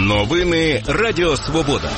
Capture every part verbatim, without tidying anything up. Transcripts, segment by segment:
Новини Радіо Свобода.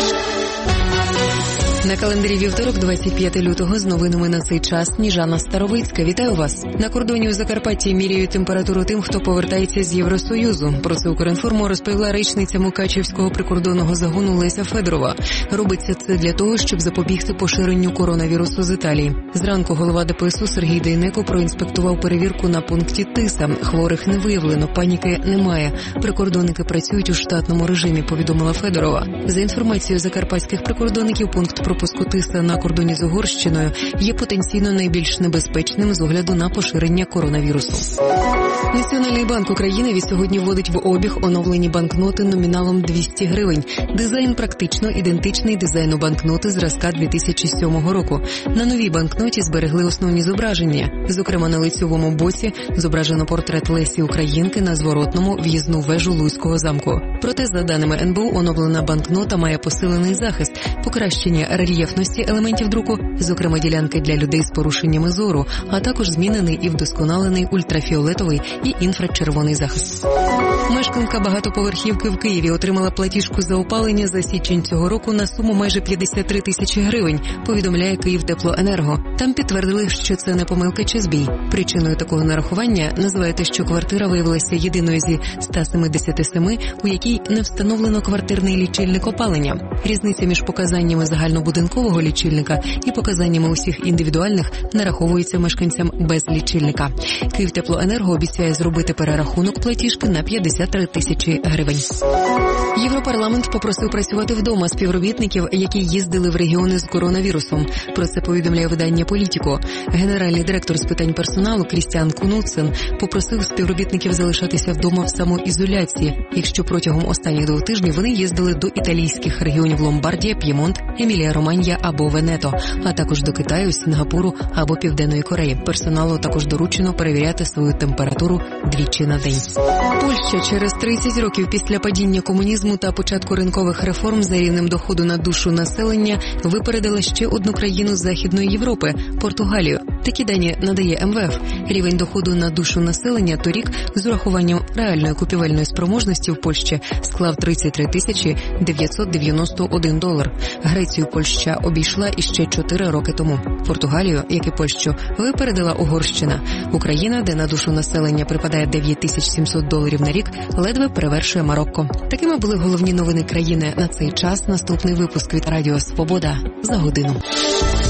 На календарі вівторок, двадцять п'яте лютого, з новинами на цей час Сніжана Старовицька. Вітаю вас. На кордоні у Закарпатті міряють температуру тим, хто повертається з Євросоюзу. Про це Укрінформу розповіла речниця Мукачівського прикордонного загону Леся Федорова. Робиться це для того, щоб запобігти поширенню коронавірусу з Італії. Зранку голова ДПСУ Сергій Дейнеко проінспектував перевірку на пункті Тиса. Хворих не виявлено, паніки немає. Прикордонники працюють у штатному режимі, повідомила Федорова. За інформацією закарпатських прикордонників, пункт пропуску Тиса на кордоні з Угорщиною є потенційно найбільш небезпечним з огляду на поширення коронавірусу. Національний банк України від сьогодні вводить в обіг оновлені банкноти номіналом двісті гривень. Дизайн практично ідентичний дизайну банкноти зразка дві тисячі сьомого року. На новій банкноті зберегли основні зображення. Зокрема, на лицьовому боці зображено портрет Лесі Українки, на зворотному – в'їзну вежу Луцького замку. Проте, за даними ен бе у, оновлена банкнота має посилений захист, покращення рельєфності елементів друку, зокрема ділянки для людей з порушеннями зору, а також змінений і вдосконалений ультрафіолетовий і інфрачервоний захист. Мешканка багатоповерхівки в Києві отримала платіжку за опалення за січень цього року на суму майже п'ятдесят три тисячі гривень, повідомляє Київтеплоенерго. Там підтвердили, що це не помилка чи збій. Причиною такого нарахування називає те, що квартира виявилася єдиною зі ста сімдесяти семи, у якій не встановлено квартирний лічильник опалення. Різниця між показаннями загальнобудинкового лічильника і показаннями усіх індивідуальних нараховується мешканцям без лічильника. Київтеплоенерго обіцяє зробити перерахунок платіжки на п'ятдесят три тисячі гривень. Європарламент попросив працювати вдома співробітників, які їздили в регіони з коронавірусом. Про це повідомляє видання «Політіко». Генеральний директор з питань персоналу Крістіан Кунутсен попросив співробітників залишатися вдома в самоізоляції, якщо протягом останніх двох тижнів вони їздили до італійських регіонів Ломбардія, П'ємонт, Емілія-Романья або Венето, а також до Китаю, Сінгапуру або Південної Кореї. Персоналу також доручено перевіряти свою температуру двічі на день. Польща через тридцять років після падіння комунізму та початку ринкових реформ за рівнем доходу на душу населення випередила ще одну країну Західної Європи – Португалію. Такі дані надає ем ве еф. Рівень доходу на душу населення торік з урахуванням реальної купівельної спроможності в Польщі склав тридцять три тисячі дев'ятсот дев'яносто один долар. Грецію Польща обійшла іще чотири роки тому. Португалію, як і Польщу, випередила Угорщина. Україна, де на душу населення припадає дев'ять тисяч сімсот доларів на рік, ледве перевершує Марокко. Такими були головні новини країни на цей час. Наступний випуск від Радіо Свобода за годину.